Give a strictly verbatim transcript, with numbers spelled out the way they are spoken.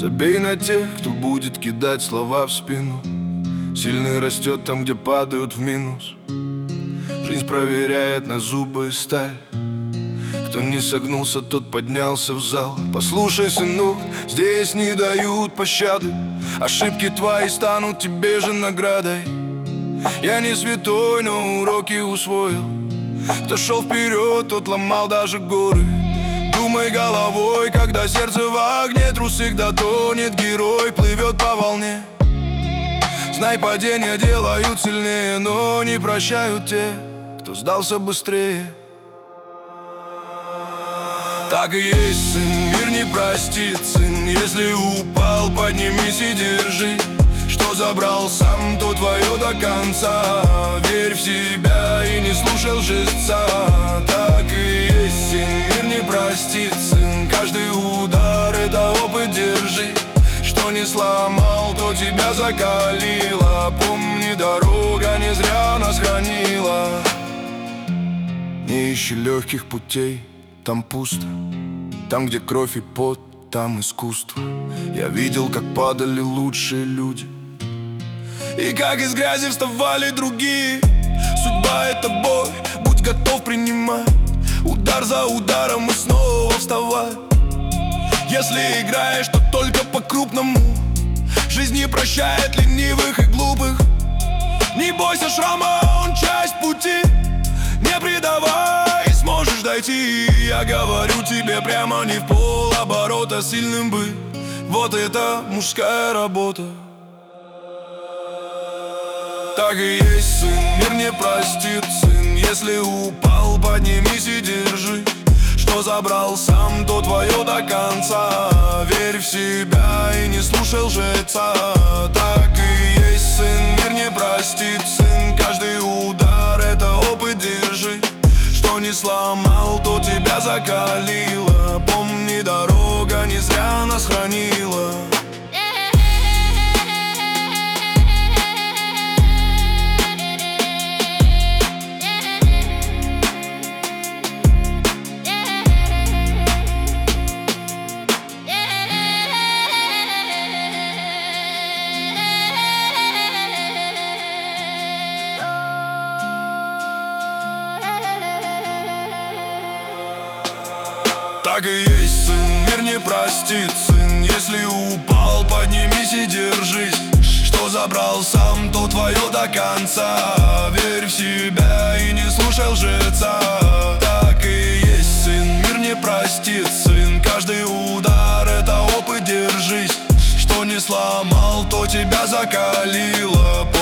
Забей на тех, кто будет кидать слова в спину. Сильный растет там, где падают в минус. Жизнь проверяет на зубы и сталь. Кто не согнулся, тот поднялся в зал. Послушай, сынок, здесь не дают пощады. Ошибки твои станут тебе же наградой. Я не святой, но уроки усвоил. Кто шел вперед, тот ломал даже горы. Думай головой, когда сердце в огне. Трус всегда тонет, герой плывет по волне. Знай, падения делают сильнее, но не прощают те, кто сдался быстрее. Так и есть, сын, мир не простит, сын. Если упал, поднимись и держи. Что забрал сам, то твое до конца. Верь в себя и не слушай лжеца. Так и есть, сын, мир не простит, сын. Каждый удар — это опыт, держи. Что не сломал, то тебя закалило. Помни, дорога не зря нас хранила. Не ищи легких путей, там пусто. Там, где кровь и пот, там искусство. Я видел, как падали лучшие люди и как из грязи вставали другие. Судьба — это бой, будь готов принимать удар за ударом и снова вставать. Если играешь, то только по-крупному. Жизнь не прощает ленивых и глупых. Не бойся шрама, он часть пути. Не предавай, сможешь дойти. Я говорю тебе прямо, не в полоборота. Сильным быть, вот это мужская работа. Так и есть, сын, мир не простит, сын. Если упал, поднимись и держи. Что забрал сам, то твое до конца. Верь в себя и не слушай лжеца. Так и есть, сын, мир не простит, сын. Каждый удар — это опыт, держи. Что не сломал, то тебя закалило. Помни, дорога не зря нас хранила. Так и есть, сын, мир не простит, сын. Если упал, поднимись и держись. Что забрал сам, то твое до конца. Верь в себя и не слушай лжеца. Так и есть, сын, мир не простит, сын. Каждый удар — это опыт, держись. Что не сломал, то тебя закалило.